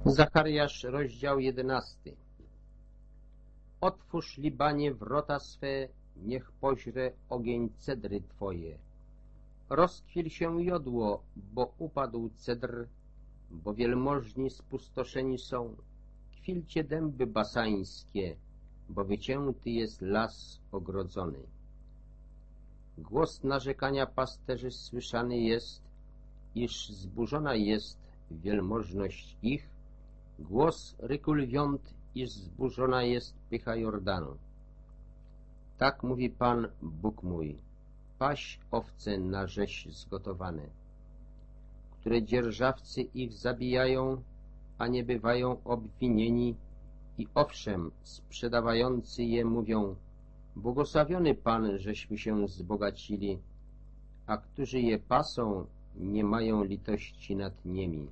Zachariasz, rozdział 11. Otwórz, Libanie, wrota swe, niech poźre ogień cedry twoje. Rozkwil się jodło, bo upadł cedr, bo wielmożni spustoszeni są. Kwilcie dęby basańskie, bo wycięty jest las ogrodzony. Głos narzekania pasterzy słyszany jest, iż zburzona jest wielmożność ich, głos ryku lwiąt, iż zburzona jest pycha Jordanu. Tak mówi Pan Bóg mój, paś owce na rzeź zgotowane, które dzierżawcy ich zabijają, a nie bywają obwinieni, i owszem, sprzedawający je mówią, błogosławiony Pan, żeśmy się wzbogacili, a którzy je pasą, nie mają litości nad nimi.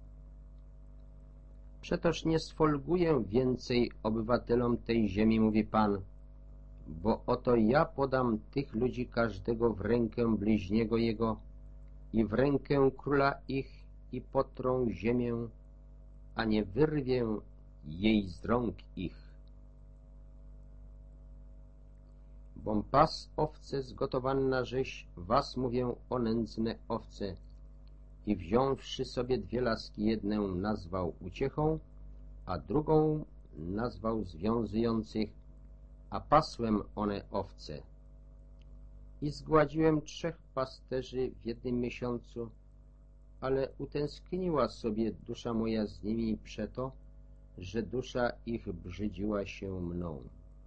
Przetoż nie sfolguję więcej obywatelom tej ziemi, mówi Pan, bo oto ja podam tych ludzi każdego w rękę bliźniego jego i w rękę króla ich i potrą ziemię, a nie wyrwię jej z rąk ich. Bom pas owce zgotowany na rzeź, was mówię o nędzne owce, i wziąwszy sobie dwie laski, jednę nazwał uciechą, a drugą nazwał związujących, a pasłem one owce. I zgładziłem 3 pasterzy w jednym miesiącu, ale utęskniła sobie dusza moja z nimi przeto, że dusza ich brzydziła się mną.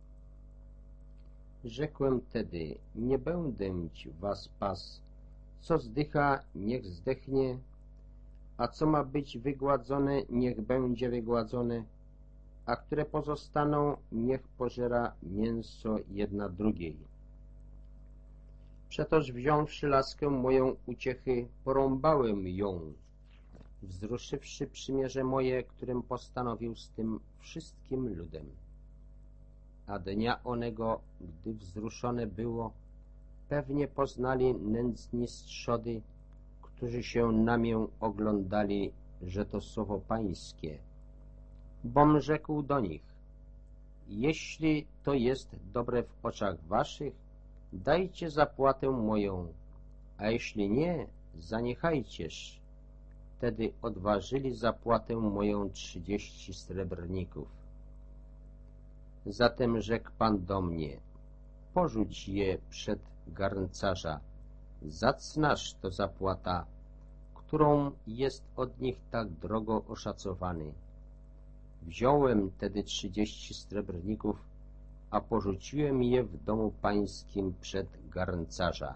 Rzekłem tedy, nie będę ci was pas, co zdycha, niech zdechnie, a co ma być wygładzone, niech będzie wygładzone, a które pozostaną, niech pożera mięso jedna drugiej. Przetoż wziąwszy laskę moją uciechy, porąbałem ją, wzruszywszy przymierze moje, którym postanowił z tym wszystkim ludem. A dnia onego, gdy wzruszone było, pewnie poznali nędzni strzody, którzy się na mię oglądali, że to słowo pańskie. Bom rzekł do nich, jeśli to jest dobre w oczach waszych, dajcie zapłatę moją, a jeśli nie, zaniechajcież. Wtedy odważyli zapłatę moją 30 srebrników. Zatem rzekł Pan do mnie, porzuć je przed garncarza, zacnaż to zapłata, którą jest od nich tak drogo oszacowany. Wziąłem tedy 30 srebrników, a porzuciłem je w domu pańskim przed garncarza.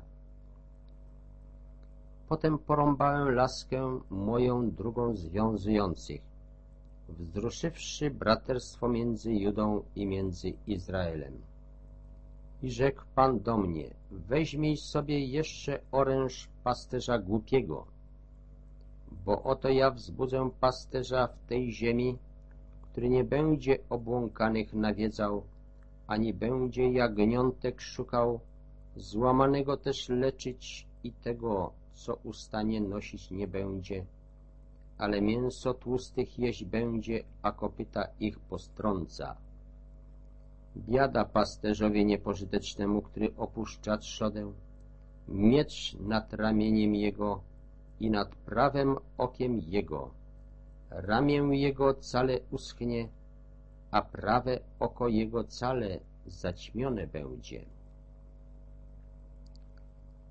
Potem porąbałem laskę moją drugą związujących, wzruszywszy braterstwo między Judą i między Izraelem. I rzekł Pan do mnie, weźmij sobie jeszcze oręż pasterza głupiego, bo oto ja wzbudzę pasterza w tej ziemi, który nie będzie obłąkanych nawiedzał, ani będzie jagniątek szukał, złamanego też leczyć i tego, co ustanie, nosić nie będzie, ale mięso tłustych jeść będzie, a kopyta ich postrąca. Biada pasterzowi niepożytecznemu, który opuszcza trzodę, miecz nad ramieniem jego i nad prawem okiem jego. Ramię jego cale uschnie, a prawe oko jego cale zaćmione będzie.